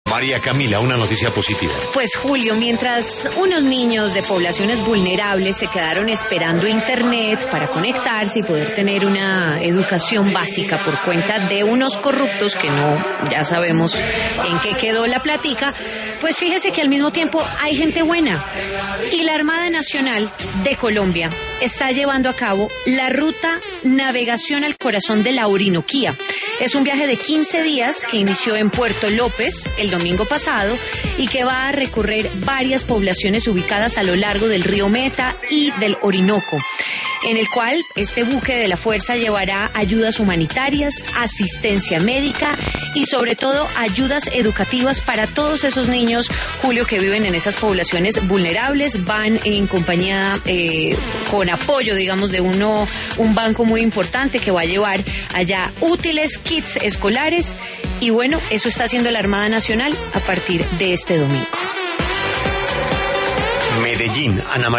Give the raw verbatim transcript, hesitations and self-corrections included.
María Camila, una noticia positiva. Pues Julio, mientras unos niños de poblaciones vulnerables se quedaron esperando internet para conectarse y poder tener una educación básica por cuenta de unos corruptos que no, ya sabemos en qué quedó la plática, pues fíjese que al mismo tiempo hay gente buena. Y la Armada Nacional de Colombia está llevando a cabo la ruta Navegación al Corazón de la Orinoquía. Es un viaje de quince días que inició en Puerto López el domingo pasado y que va a recorrer varias poblaciones ubicadas a lo largo del río Meta y del Orinoco, en el cual este buque de la Fuerza llevará ayudas humanitarias, asistencia médica y sobre todo ayudas educativas para todos esos niños, Julio, que viven en esas poblaciones vulnerables. Van en compañía, eh, con apoyo, digamos, de uno, un banco muy importante que va a llevar allá útiles, kits escolares y bueno, eso está haciendo la Armada Nacional a partir de este domingo. Medellín, Ana María.